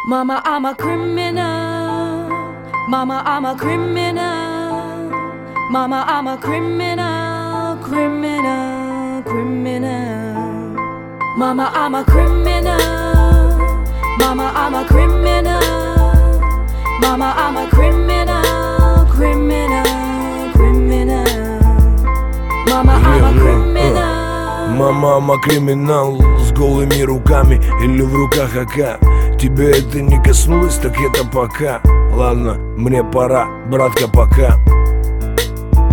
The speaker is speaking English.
Mama, I'm a criminal. Mama, I'm a criminal. Mama, I'm a criminal, criminal, criminal. Mama, I'm a criminal. Mama, I'm a criminal. Mama, I'm a criminal, criminal, criminal. Mama, I'm a criminal. Мама, I'm a криминал. С голыми руками или в руках АК. Тебе это не коснулось, так это пока. Ладно, мне пора, братка, пока.